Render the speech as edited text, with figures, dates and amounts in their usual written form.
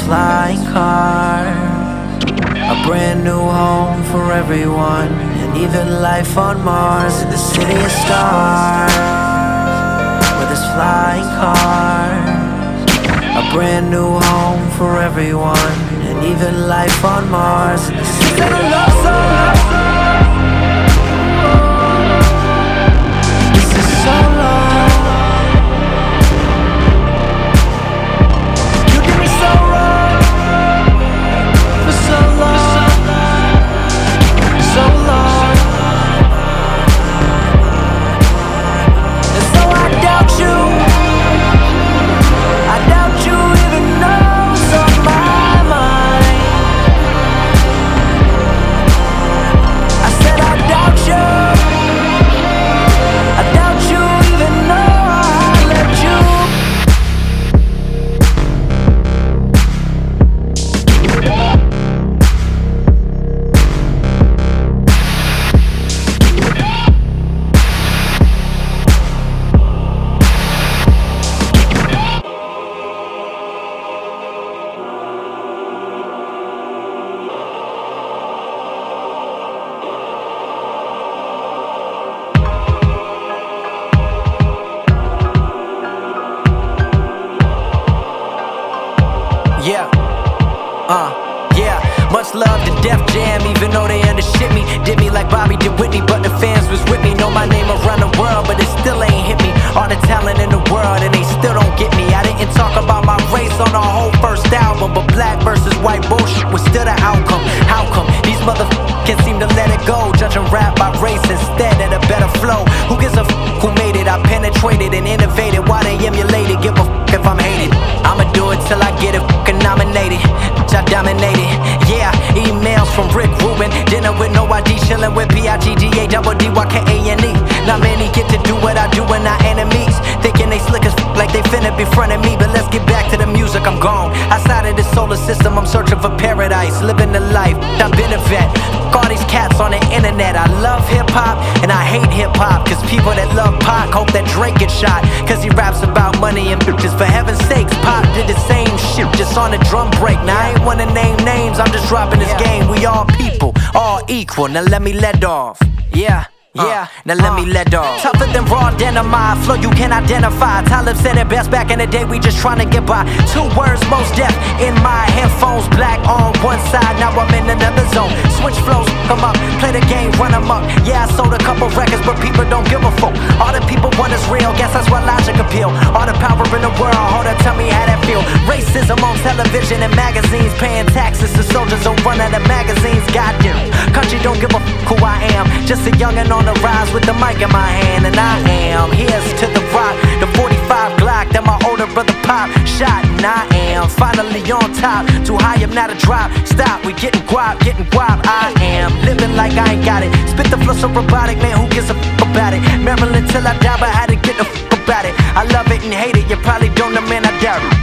flying cars, a brand new home for everyone, and even life on Mars in the city of stars. With this flying cars, a brand new home for everyone, and even life on Mars in the city of stars. This is so long. You did me so wrong for so long, so long. And so I doubt you. I doubt you even knows on my mind. I said I doubt you. I doubt you even know I let you. Yeah, yeah. Much love to Def Jam, even though they undershit me. Did me like Bobby did Whitney, but the fans was with me. Know my name around the world, but it still ain't hit me. All the talent in the world, and they still don't get me. I didn't talk about my race on the whole first album, but black versus white bullshit was still the outcome. How come these motherfuckers seem to let it go? Judging rap by race instead of a better flow. Who gives a who made it? I penetrated and innovated. Why they emulated? Give a if I'm hated. I'ma do it till I get it nominated. I dominated. Yeah, emails from Rick Rubin. Dinner with no ID, chillin' with P-I-G-G-A-double-D-Y-K-A-N-E. Not many get to do what I do and not enemies. Thinking they slick as like they finna be frontin' me. But let's get back to the music, I'm gone. Outside of the solar system, I'm searching for paradise. Living the life, I've been a vet. All these cats on the internet. I love hip-hop and I hate hip-hop. Cause people that love Pac hope that Drake gets shot. Cause he raps about money and bitches. For heaven's sakes, Pac did the same shit, just on a drum break. Now I ain't wanna name names, I'm just dropping this game. We all people, all equal, now let me let off. Yeah. Yeah, now let me let off. Tougher than raw denim, my flow you can identify. Talib said it best back in the day, we just trying to get by. 2 words, most deaf in my headphones. Black on one side, now I'm in another zone. Switch flows, come up, play the game, run them up. Yeah, I sold a couple records, but people don't give a fuck. All the people want is real, guess that's why logic appeal. All the power in the world, hold up, tell me how that feel. Racism on television and magazines, paying taxes to soldiers don't run out of magazines. Goddamn, country don't give a fuck who I am. Just a youngin' on the rise with the mic in my hand, and I am. Here's to the rock, the 45 Glock that my older brother Pop shot, and I am finally on top. Too high, I'm not a drop. Stop, we getting guap, I am living like I ain't got it. Spit the flow so robotic, man, who gives a fuck about it? Maryland till I die, but I had to get the fuck about it. I love it and hate it, you probably don't know, man, I doubt it.